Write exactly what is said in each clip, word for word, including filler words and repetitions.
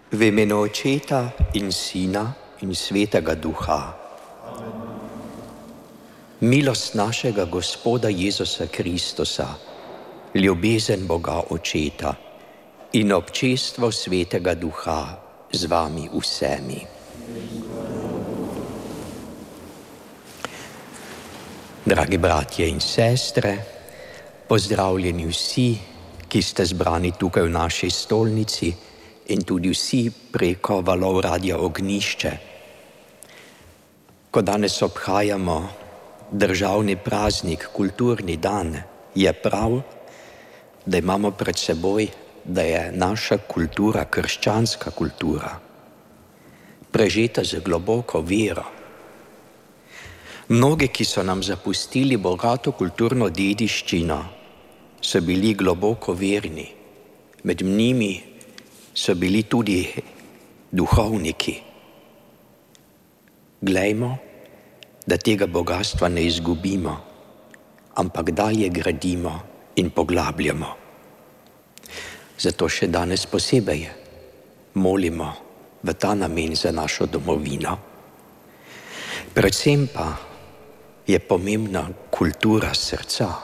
V imenu Očeta in Sina in Svetega Duha. Milost našega Gospoda Jezusa Kristusa, ljubezen Boga Očeta in občestvo Svetega Duha z vami vsemi. Dragi bratje in sestre, pozdravljeni vsi, ki ste zbrani tukaj v naši stolnici in tudi vsi preko valov Radia Ognjišče. Ko danes obhajamo državni praznik, kulturni dan, je prav, da imamo pred seboj, da je naša kultura krščanska kultura, prežeta z globoko vero. Mnogi, ki so nam zapustili bogato kulturno dediščino, so bili globoko verni. Med njimi so bili tudi duhovniki. Glejmo, da tega bogatstva ne izgubimo, ampak dalje gradimo in poglabljamo. Zato še danes posebej molimo v ta namen za našo domovino. Predvsem pa je pomembna kultura srca.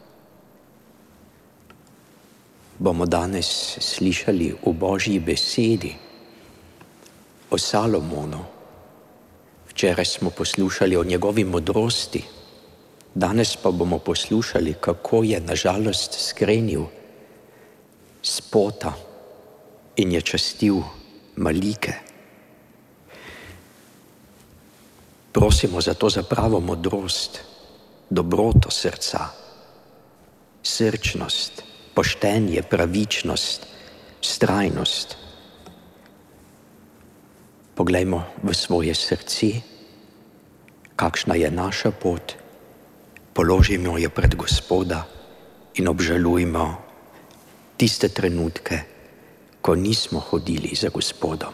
Bomo danes slišali v Božji besedi o Salomonu. Včeraj smo poslušali o njegovi modrosti, danes pa bomo poslušali, kako je na žalost skrenil s pota in je častil malike. Prosimo zato za pravo modrost, dobroto srca, srčnost, poštenje, pravičnost, vztrajnost. Poglejmo v svoje srce, kakšna je naša pot, položimo jo pred Gospoda in obžalujmo tiste trenutke, ko nismo hodili za Gospodom.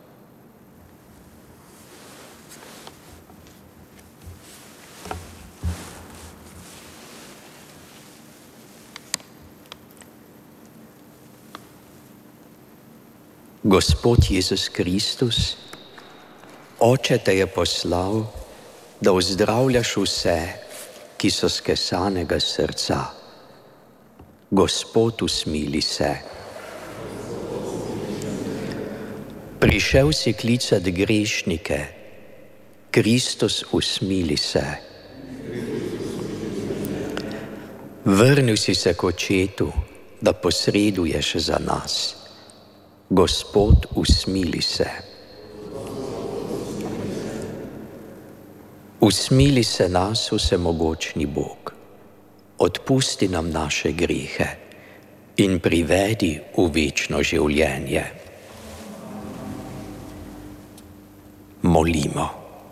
Gospod Jezus Kristus, Oče te je poslal, da ozdravljaš vse, ki so skesanega srca. Gospod, usmili se. Prišel si klicat grešnike. Kristus, usmili se. Vrnil si se k Očetu, da posreduješ za nas. Gospod, usmili se. Usmili se nas, vsemogočni Bog. Odpusti nam naše grehe in privedi v večno življenje. Molimo.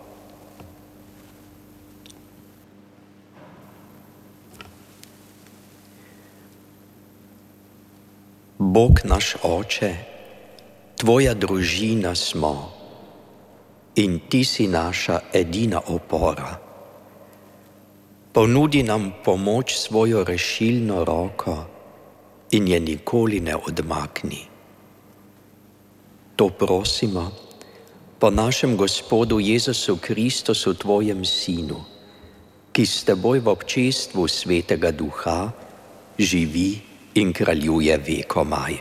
Bog naš Oče, Tvoja družina smo in Ti si naša edina opora. Ponudi nam pomoč svojo rešilno roko in je nikoli ne odmakni. To prosimo po našem Gospodu Jezusu Kristusu, Tvojem Sinu, ki s Teboj v občestvu Svetega Duha živi in kraljuje vekomaj.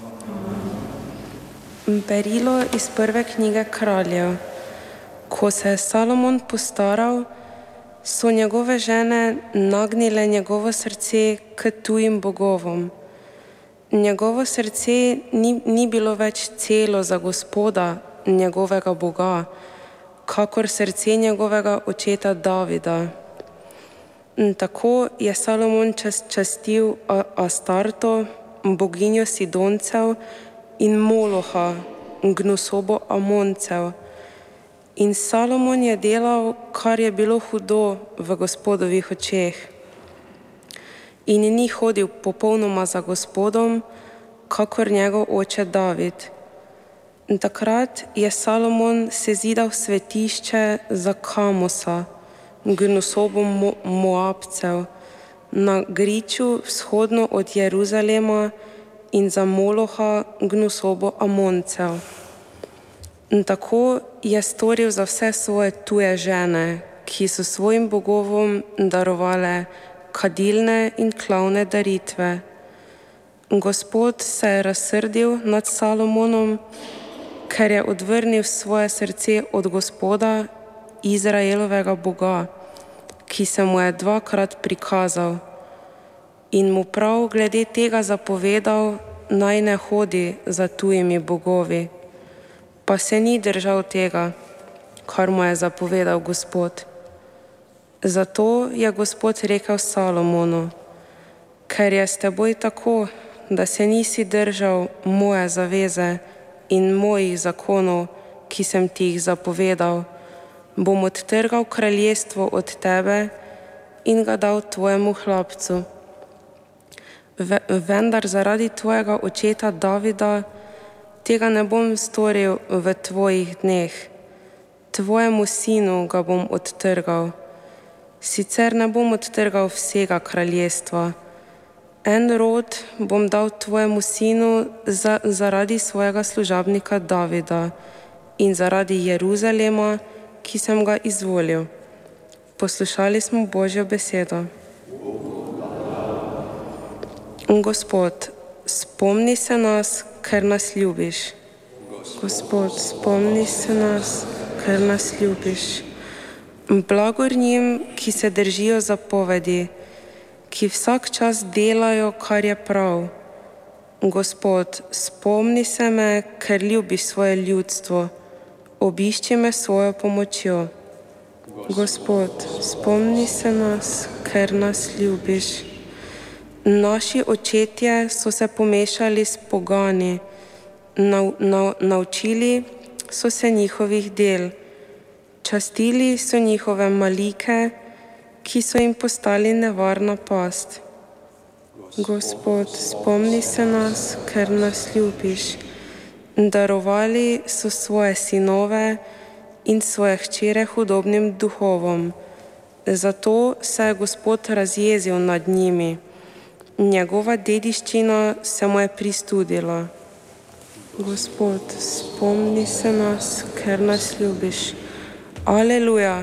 Berilo iz prve knjige Kraljev. Ko se je Salomon postaral, so njegove žene nagnile njegovo srce k tujim bogovom. Njegovo srce ni, ni bilo več celo za Gospoda, njegovega Boga, kakor srce njegovega očeta Davida. Tako je Salomon čas, častil Astarto, boginjo Sidoncev, in Moloha, gnusobo Amoncev. In Salomon je delal, kar je bilo hudo v Gospodovih očeh. In ni hodil popolnoma za Gospodom, kakor njegov oče David. In takrat je Salomon sezidal svetišče za Kamosa, gnusobo Mo Moabcev, na griču vzhodno od Jeruzalema in za Moloha, gnusobo Amoncev. In tako je storil za vse svoje tuje žene, ki so svojim bogovom darovale kadilne in klavne daritve. Gospod se je razsrdil nad Salomonom, ker je odvrnil svoje srce od Gospoda, Izraelovega Boga, ki se mu je dvakrat prikazal in mu prav glede tega zapovedal, naj ne hodi za tujimi bogovi, pa se ni držal tega, kar mu je zapovedal Gospod. Zato je Gospod rekel Salomonu: ker je s teboj tako, da se nisi držal moje zaveze in mojih zakonov, ki sem ti jih zapovedal, bom odtrgal kraljestvo od tebe in ga dal tvojemu hlapcu. Vendar zaradi tvojega očeta Davida tega ne bom storil v tvojih dneh. Tvojemu sinu ga bom odtrgal. Sicer ne bom odtrgal vsega kraljestva. En rod bom dal tvojemu sinu za, zaradi svojega služabnika Davida in zaradi Jeruzalema, ki sem ga izvolil. Poslušali smo Božjo besedo. Gospod, spomni se nas, ker nas ljubiš. Gospod, spomni se nas, ker nas ljubiš. Blagor njim, ki se držijo zapovedi, ki vsak čas delajo, kar je prav. Gospod, spomni se me, ker ljubiš svoje ljudstvo. Obišči me svojo pomočjo. Gospod, spomni se nas, ker nas ljubiš. Naši očetje so se pomešali s pogani, nav, nav, naučili so se njihovih del, častili so njihove malike, ki so jim postali nevarna past. Gospod, spomni se nas, ker nas ljubiš. Darovali so svoje sinove in svoje hčere hudobnim duhovom. Zato se je Gospod razjezil nad njimi. Njegova dediščina se mu je pristudila. Gospod, spomni se nas, ker nas ljubiš. Aleluja.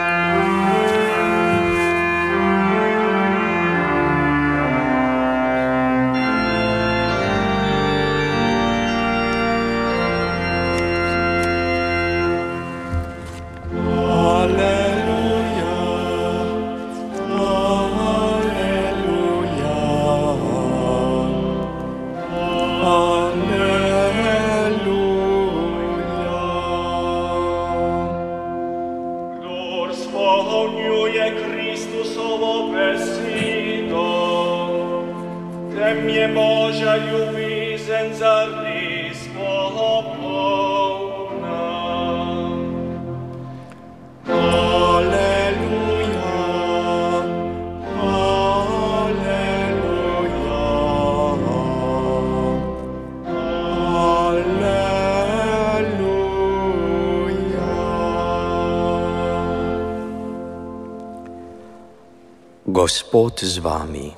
Gospod z vami.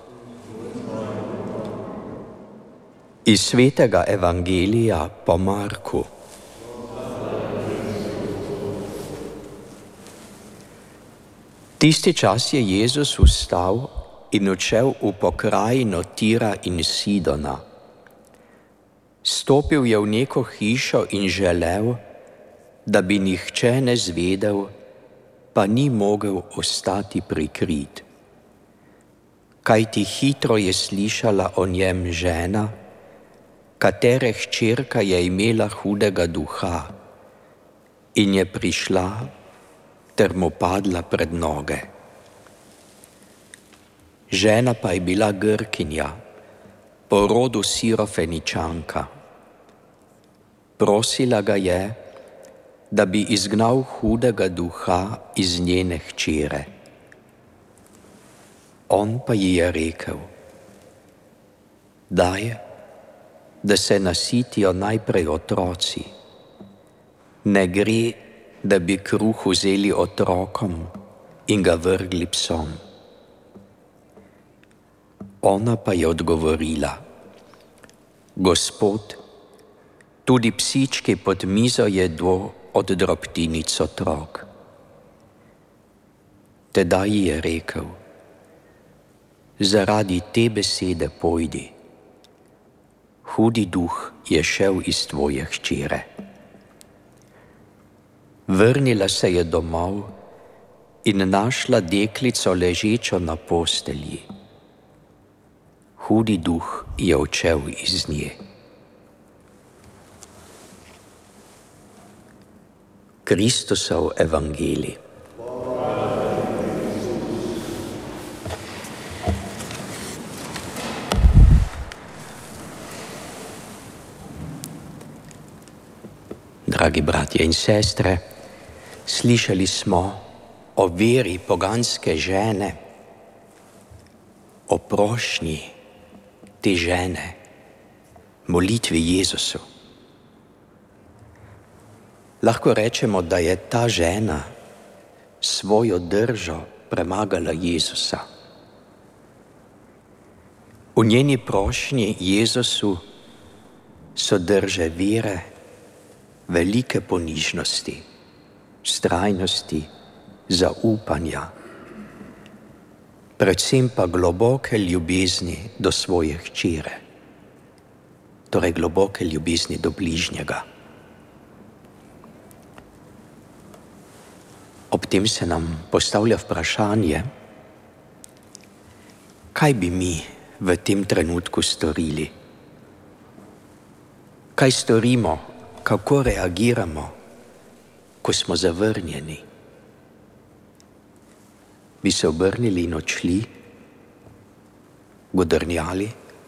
Iz svetega evangelija po Marku. Tisti čas je Jezus vstal in odšel v pokrajino Tira in Sidona. Stopil je v neko hišo in želel, da bi nihče ne zvedel, pa ni mogel ostati prikrit. Kajti hitro je slišala o njem žena, katere hčerka je imela hudega duha, in je prišla ter mu padla pred noge. Žena pa je bila Grkinja, po rodu Sirofeničanka. Prosila ga je, da bi izgnal hudega duha iz njene hčere. On pa ji je rekel: daj, da se nasitijo najprej otroci. Ne gre, da bi kruh vzeli otrokom in ga vrgli psom. Ona pa je odgovorila: Gospod, Tudi psički pod mizo jedo od drobtinic otrok. Tedaj ji je rekel: zaradi te besede pojdi, hudi duh je šel iz tvoje hčere. Vrnila se je domov in našla deklico ležečo na postelji. Hudi duh je odšel iz nje. Kristusov evangelij. Dragi bratje in sestre, slišali smo o veri poganske žene, o prošnji te žene, molitvi Jezusu. Lahko rečemo, da je ta žena svojo držo premagala Jezusa. V njeni prošnji Jezusu so drže vere, velike ponižnosti, vztrajnosti, zaupanja, predvsem pa globoke ljubezni do svoje hčere, torej globoke ljubezni do bližnjega. Ob tem se nam postavlja vprašanje, kaj bi mi v tem trenutku storili? Kaj storimo, kako reagiramo, ko smo zavrnjeni? Bi se obrnili in odšli, godrnjali?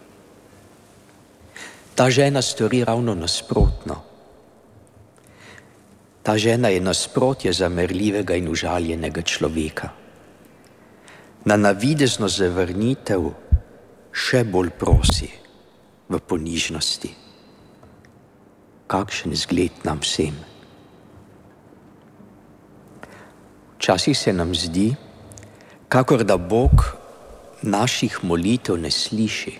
Ta žena stori ravno nasprotno. Ta žena je nasprotje zamerljivega in užaljenega človeka. Na navidezno zavrnitev še bolj prosi v ponižnosti. Kakšen zgled nam vsem. Včasih se nam zdi, kakor da Bog naših molitev ne sliši.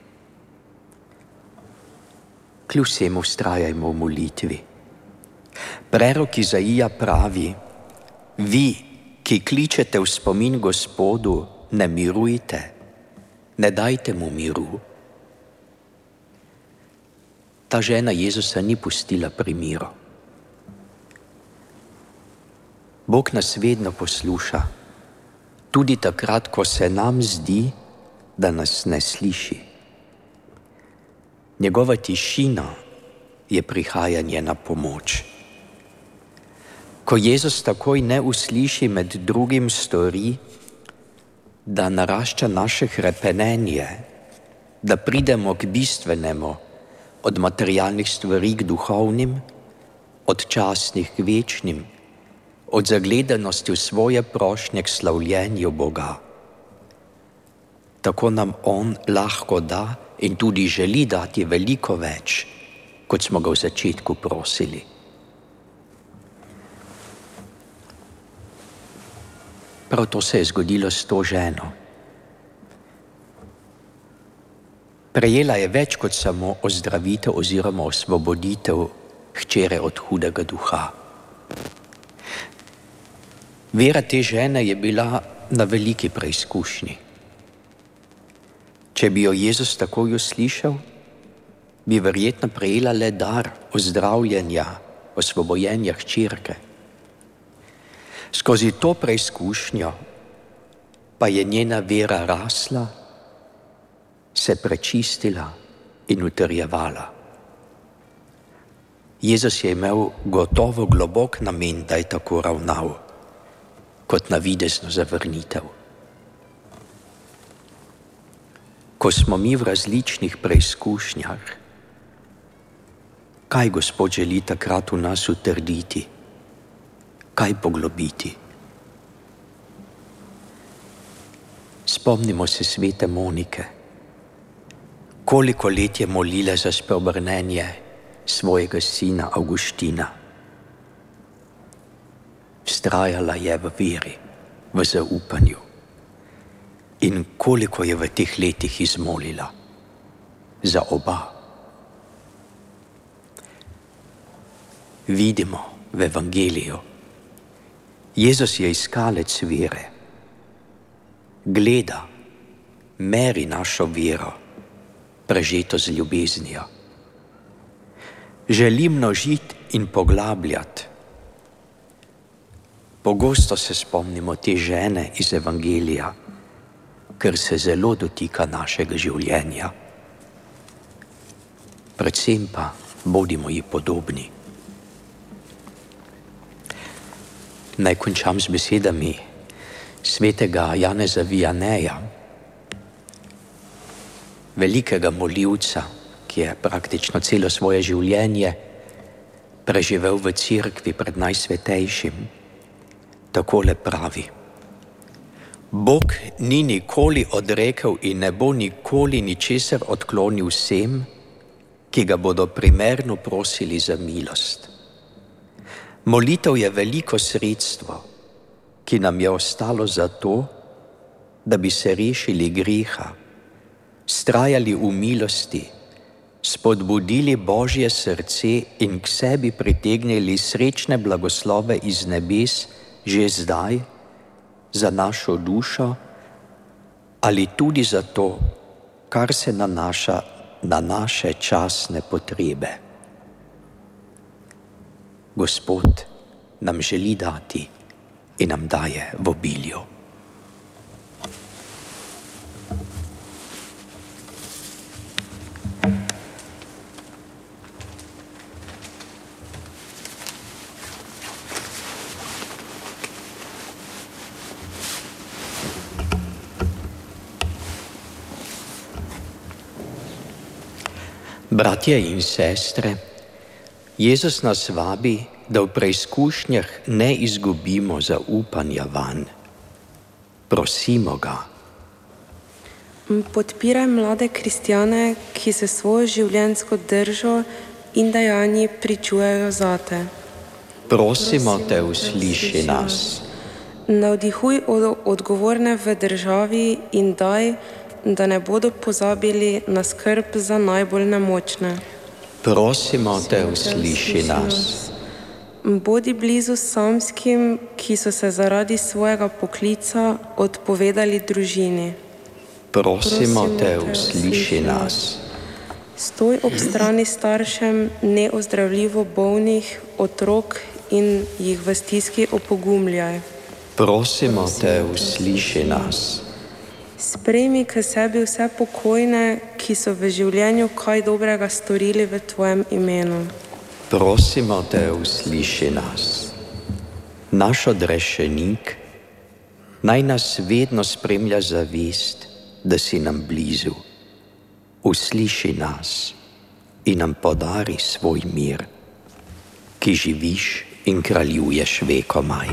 Kljub vsemu vztrajajmo v molitvi. Prerok Izaija pravi: vi, ki kličete v spomin Gospodu, ne mirujte, ne dajte mu miru. Ta žena Jezusa ni pustila pri miru. Bog nas vedno posluša, tudi takrat, ko se nam zdi, da nas ne sliši. Njegova tišina je prihajanje na pomoč. Ko Jezus takoj ne usliši, med drugim stori, da narašča naše hrepenenje, da pridemo k bistvenemu, od materialnih stvari k duhovnim, od častnih k večnim, od zagledanosti v svoje prošnje k slavljenju Boga. Tako nam on lahko da in tudi želi dati veliko več, kot smo ga v začetku prosili. Prav to se je zgodilo s to ženo. Prejela je več kot samo ozdravitev oziroma osvoboditev hčere od hudega duha. Vera te žene je bila na veliki preizkušnji. Če bi jo Jezus takoj uslišal, bi verjetno prejela le dar ozdravljenja, osvobojenja hčerke. Skozi to preizkušnjo pa je njena vera rasla, se prečistila in utrjevala. Jezus je imel gotovo globok namen, da je tako ravnal, kot navidezno zavrnitev. Ko smo mi v različnih preizkušnjah, kaj Gospod želi takrat v nas utrditi, kaj poglobiti? Spomnimo se svete Monike. Koliko let je molila za spreobrnenje svojega sina Avguština. Vztrajala je v veri, v zaupanju. In koliko je v teh letih izmolila za oba. Vidimo v Evangeliju. Jezus je iskalec vere. Gleda, meri našo vero, prežeto z ljubeznijo. Želi množiti in poglabljati. Pogosto se spomnimo te žene iz Evangelija, ker se zelo dotika našega življenja. Predvsem pa bodimo ji podobni. Naj končam z besedami svetega Janeza Vianeja, velikega molivca, ki je praktično celo svoje življenje preživel v cerkvi pred Najsvetejšim. Takole pravi: Bog ni nikoli odrekel in ne bo nikoli ničesar odklonil vsem, ki ga bodo primerno prosili za milost. Molitev je veliko sredstvo, ki nam je ostalo za to, da bi se rešili greha, vztrajali v milosti, spodbudili Božje srce in k sebi pritegnili srečne blagoslove iz nebes že zdaj, za našo dušo ali tudi za to, kar se nanaša na naše časne potrebe. Gospod nam želi dati in nam daje v obilju. Bratje in sestre, Jezus nas vabi, da v preizkušnjah ne izgubimo zaupanja vanj. Prosimo ga. Podpiraj mlade kristjane, ki se svojo življenjsko držo in dejanji pričujejo zate. Prosimo te, usliši nas. Navdihuj odgovorne v državi in daj, da ne bodo pozabili na skrb za najbolj nemočne. Prosimo te, usliši nas. Bodi blizu samskim, ki so se zaradi svojega poklica odpovedali družini. Prosimo te, usliši nas. Stoj ob strani staršem neozdravljivo bolnih otrok in jih v stiski opogumljaj. Prosimo te, usliši nas. Sprejmi k sebi vse pokojne, ki so v življenju kaj dobrega storili v tvojem imenu. Prosimo te, usliši nas. Naš odrešenik, naj nas vedno spremlja zavest, da si nam blizu. Usliši nas in nam podari svoj mir, ki živiš in kraljuješ vekomaj.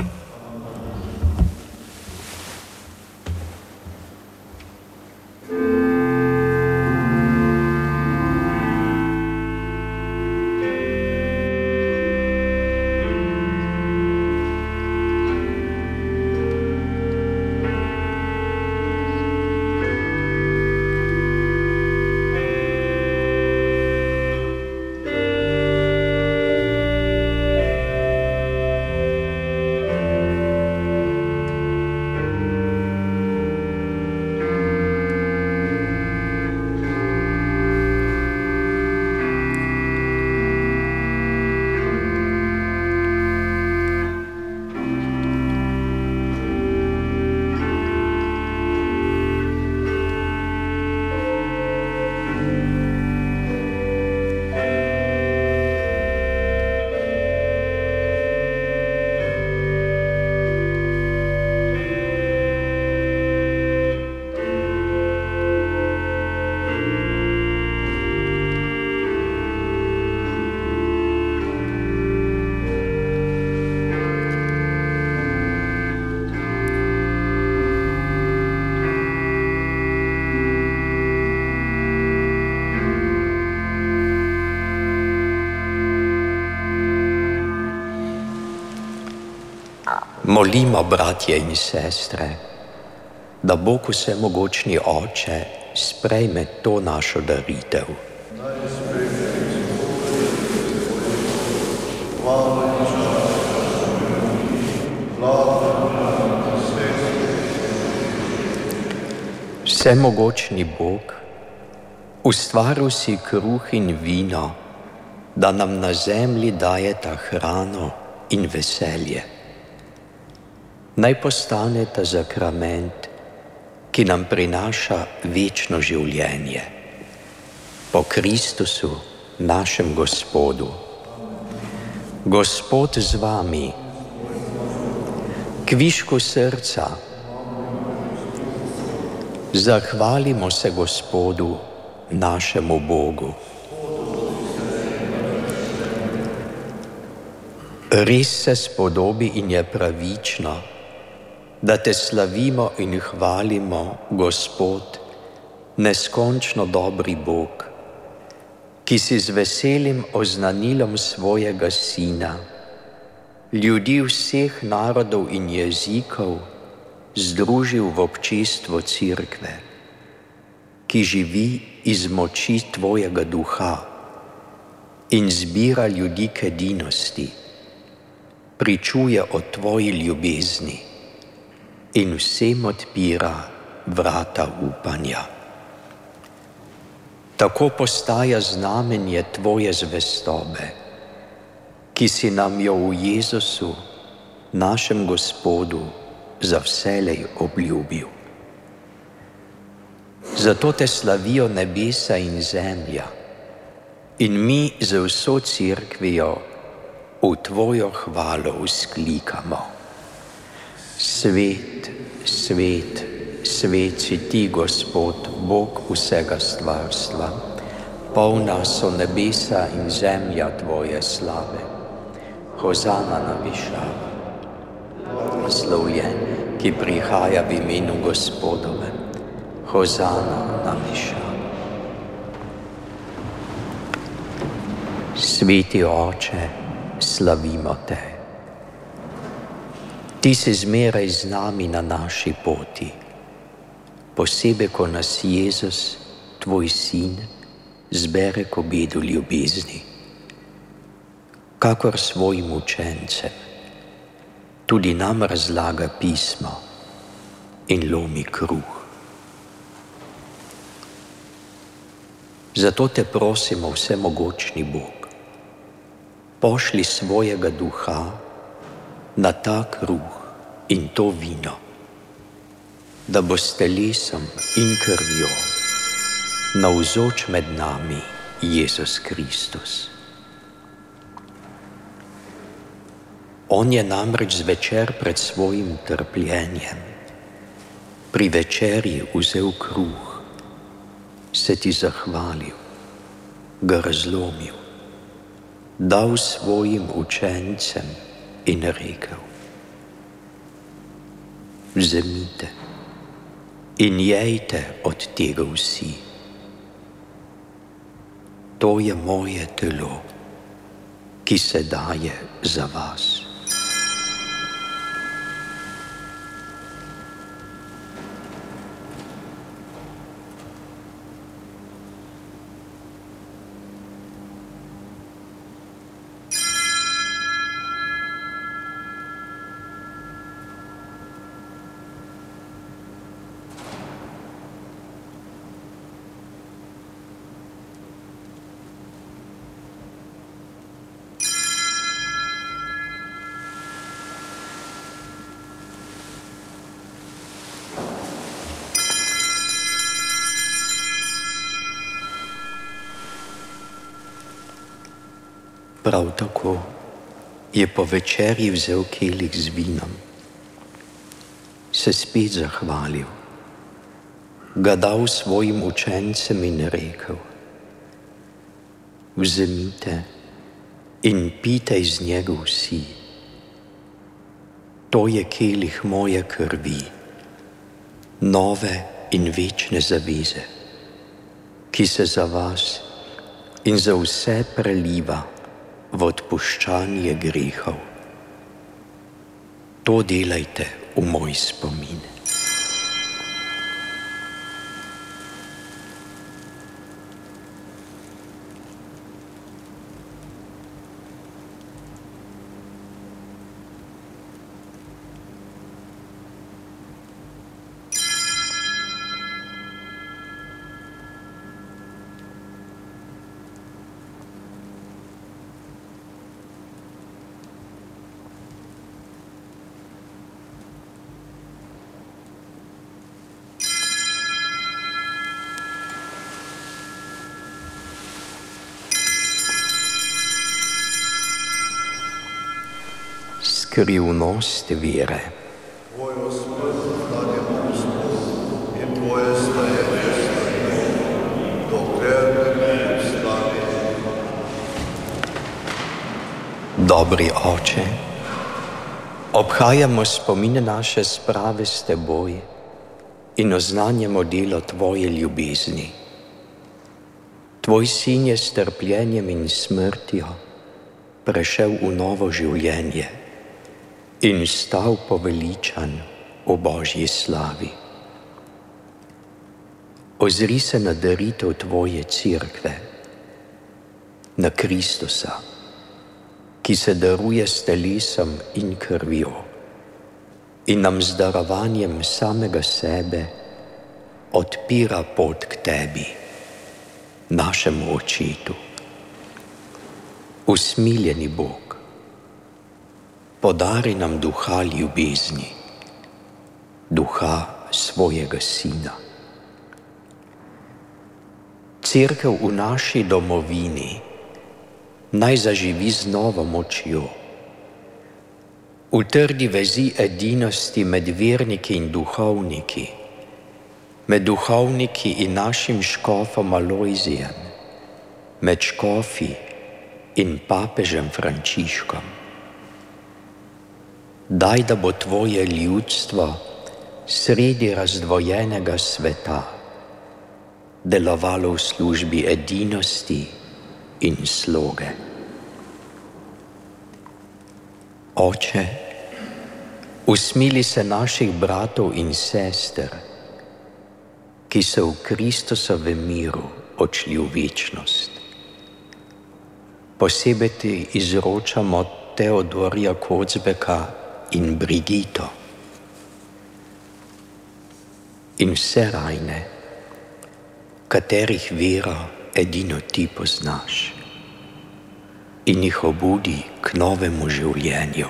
Molimo, bratje in sestre, da Bog vsemogočni Oče sprejme to našo daritev. Hvala Vsemogočni Bog, ustvaril si kruh in vino, da nam na zemlji dajeta hrano in veselje. Naj postane ta zakrament, ki nam prinaša večno življenje. Po Kristusu, našem Gospodu. Gospod z vami, kvišku srca, zahvalimo se Gospodu, našemu Bogu. Res se spodobi in je pravično, da te slavimo in hvalimo, Gospod, neskončno dobri Bog, ki si z veselim oznanilom svojega Sina ljudi vseh narodov in jezikov združil v občestvo Cerkve, ki živi iz moči tvojega duha in zbira ljudi k edinosti, pričuje o tvoji ljubezni in vsem odpira vrata upanja. Tako postaja znamenje tvoje zvestobe, ki si nam jo v Jezusu, našem Gospodu, za vselej obljubil. Zato te slavijo nebesa in zemlja in mi z vso cerkvijo v tvojo hvalo vzklikamo. Svet, svet, svet si ti, Gospod, Bog vsega stvarstva. Polna so nebesa in zemlja tvoje slave. Hozana na višavah. Slavljen, ki prihaja v imenu Gospodovem. Hozana na višavah. Sveti Oče, slavimo te. Ti si zmeraj z nami na naši poti, posebej, ko nas Jezus, tvoj Sin, zbere k obedu ljubezni. Kakor svojim učencem, tudi nam razlaga pismo in lomi kruh. Zato te prosimo, vsemogočni Bog, pošli svojega duha na ta kruh in to vino, da bo s telesom in krvjo navzoč med nami Jezus Kristus. On je namreč zvečer pred svojim trpljenjem pri večerji vzel kruh, se ti zahvalil, ga razlomil, dal svojim učencem in rekel: vzemite in jejte od tega vsi. To je moje telo, ki se daje za vas. Prav tako je po večerji vzel kelih z vinom, se spet zahvalil, ga dal svojim učencem in rekel: vzemite in pijte iz njega vsi. To je kelih moje krvi, nove in večne zaveze, ki se za vas in za vse preliva v odpuščanje grehov. To delajte v moj spomin. skrivnost vere. Tvojo smrt stanemo v Gospodu in tvoje stajenje stanemo, dokler ne ustavi. Dobri Oče, obhajamo spomine naše sprave s Teboj in oznanjamo delo Tvoje ljubezni. Tvoj sin je s trpljenjem in smrtjo prešel v novo življenje in stal poveličan v Božji slavi. Ozri se na daritev Tvoje Cerkve, na Kristusa, ki se daruje s telesom in krvjo in nam z darovanjem samega sebe odpira pot k Tebi, našemu Očetu. Usmiljeni Bog, podari nam duha ljubezni, duha svojega Sina. Cerkev v naši domovini naj zaživi z novo močjo. Utrdi vezi edinosti med verniki in duhovniki, med duhovniki in našim škofom Alojzijem, med škofi in papežem Frančiškom. Daj, da bo Tvoje ljudstvo sredi razdvojenega sveta delovalo v službi edinosti in sloge. Oče, usmili se naših bratov in sester, ki so v Kristusovem miru odšli v večnost. Posebej Ti izročamo Teodorja Kocbeka in Brigito in vse rajne, katerih vero edino Ti poznaš, in jih obudi k novemu življenju.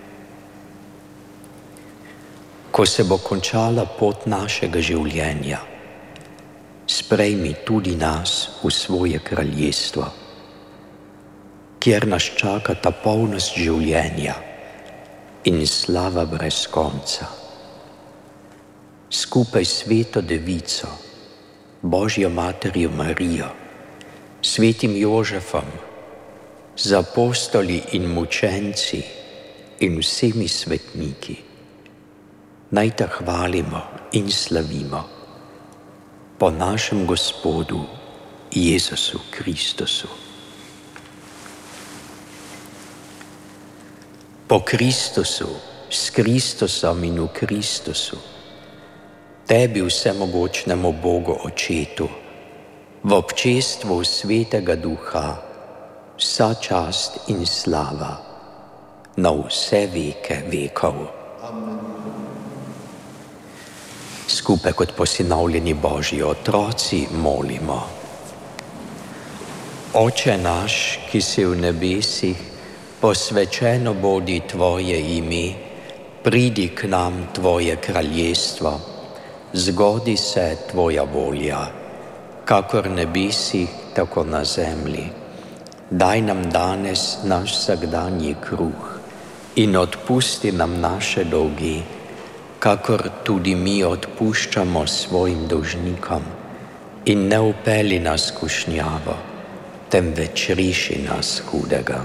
Ko se bo končala pot našega življenja, sprejmi tudi nas v svoje kraljestvo, kjer nas čaka ta polnost življenja in slava brez konca. Skupaj s Sveto Devico, Božjo Materjo Marijo, Svetim Jožefom, z apostoli in mučenci in vsemi svetniki, naj Te hvalimo in slavimo po našem Gospodu Jezusu Kristusu. Po Kristusu, s Kristusom in v Kristusu, Tebi vsemogočnemu Bogu Očetu, v občestvu Svetega Duha, vsa čast in slava na vse veke vekov. Amen. Skupaj kot posinovljeni Božji otroci molimo. Oče naš, ki si v nebesih, posvečeno bodi Tvoje ime, pridi k nam Tvoje kraljestvo, zgodi se Tvoja volja, kakor v nebesih, tako na zemlji. Daj nam danes naš vsakdanji kruh in odpusti nam naše dolge, kakor tudi mi odpuščamo svojim dolžnikom, in ne vpelji nas v skušnjavo, temveč reši nas hudega.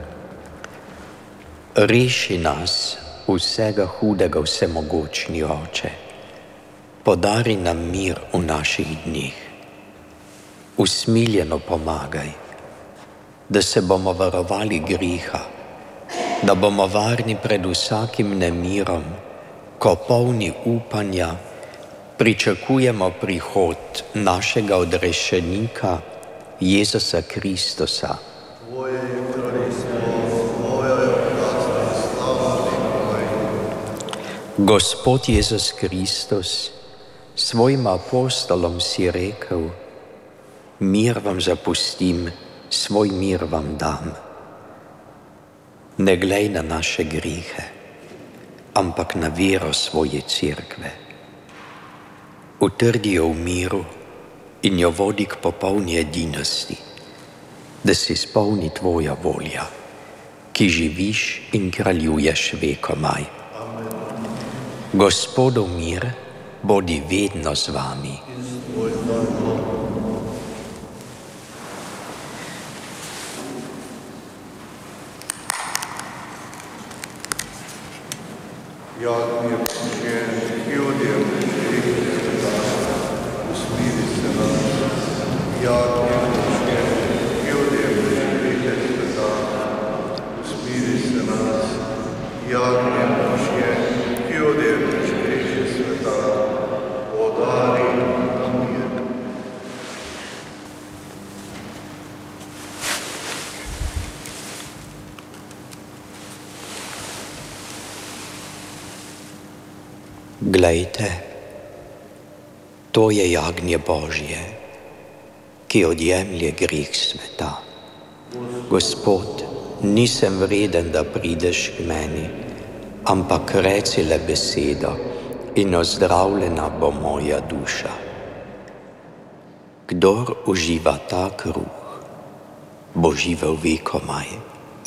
Reši nas vsega hudega, vsemogočni Oče. Podari nam mir v naših dneh. Usmiljeno pomagaj, da se bomo varovali greha, da bomo varni pred vsakim nemirom, ko polni upanja pričakujemo prihod našega odrešenika Jezusa Kristusa. Tvoje je kraljestvo, Tvoja je oblast in slava in Gospod Jezus Kristus, svojim apostolom si rekel: mir vam zapustim, svoj mir vam dam. Ne glej na naše grehe, ampak na vero svoje Cerkve. Utrdi jo v miru in jo vodi k popolni edinosti, da se izpolni Tvoja volja ki živiš in kraljuješ vekomaj. Gospodov mir bodi vedno z vami. Jagnje Božje, ki odjemlješ greh sveta, usmiri se nas. Jagnje Božje, ki odjemlješ greh sveta, usmiri se nas. Jagnje Božje, ki odjemlješ greh sveta, podari nam mir. Glejte, to je jagnje Božje, ki odjemlje greh sveta. Gospod, nisem vreden, da prideš k meni, ampak reci le besedo in ozdravljena bo moja duša. Kdor uživa ta kruh, bo živel vekomaj.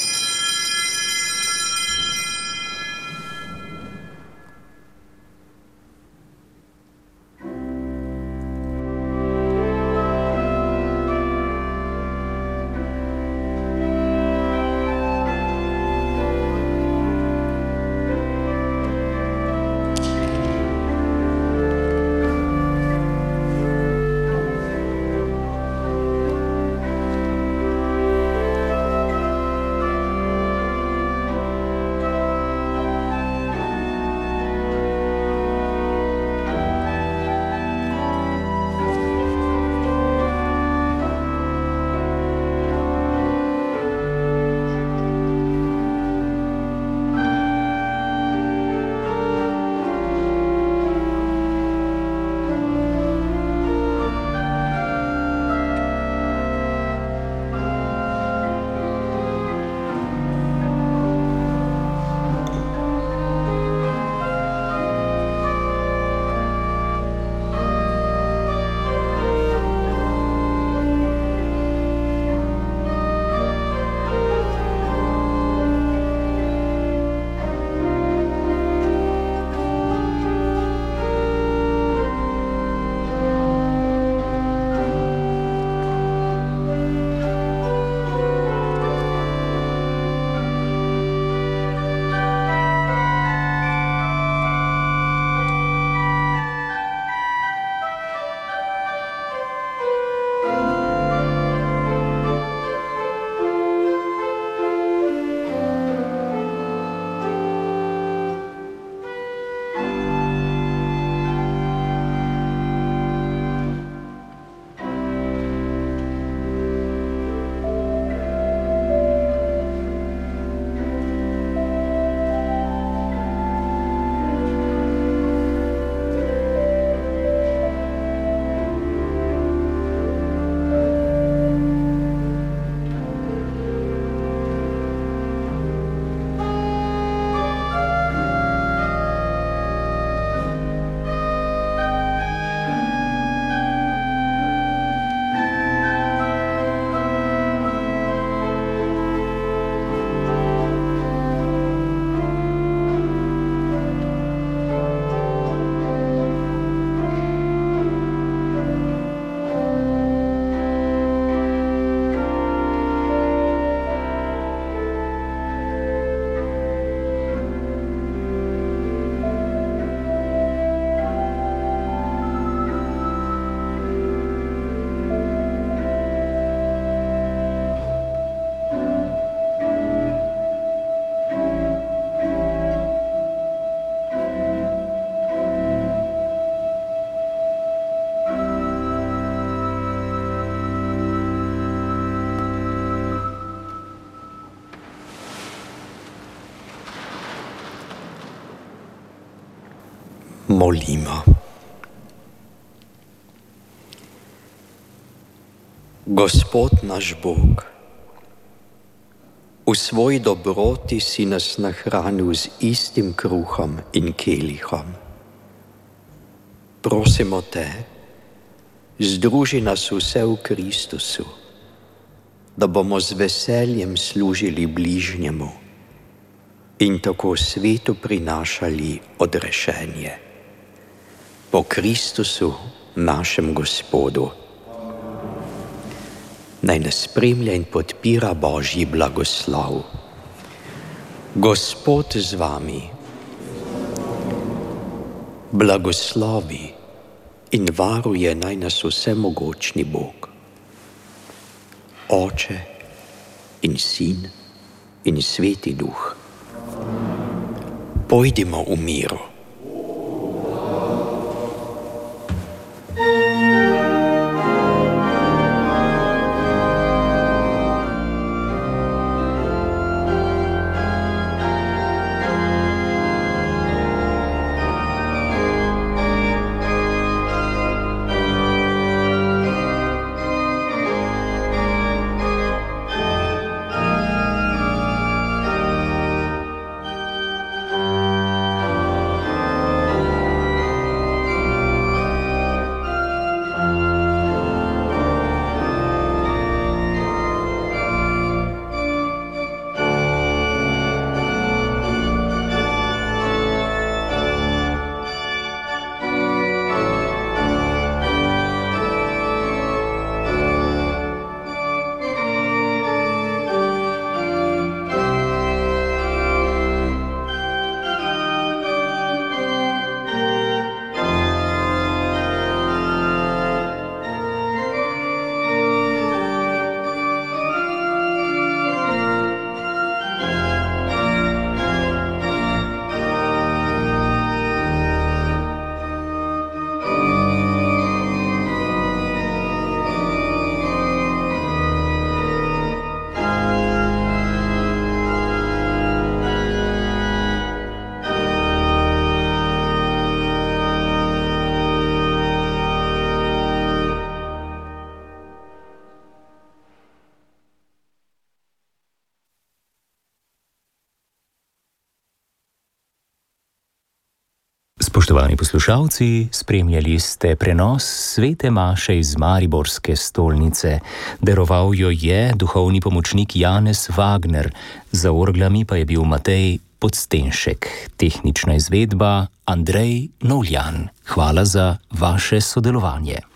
Molimo. Gospod naš Bog, v svoji dobroti si nas nahranil z istim kruhom in kelihom. Prosimo te, združi nas vse v Kristusu, da bomo z veseljem služili bližnjemu in tako svetu prinašali odrešenje. Po Kristusu, našem Gospodu. Naj nas spremlja in podpira Božji blagoslov. Gospod z vami, blagoslovi in varuje naj nas vsemogočni Bog, Oče in Sin in Sveti Duh. Pojdimo v miru. Spoštovani poslušalci, spremljali ste prenos svete maše iz mariborske stolnice. Daroval jo je duhovni pomočnik Janez Wagner, za orglami pa je bil Matej Podstenšek, tehnična izvedba Andrej Novljan. Hvala za vaše sodelovanje.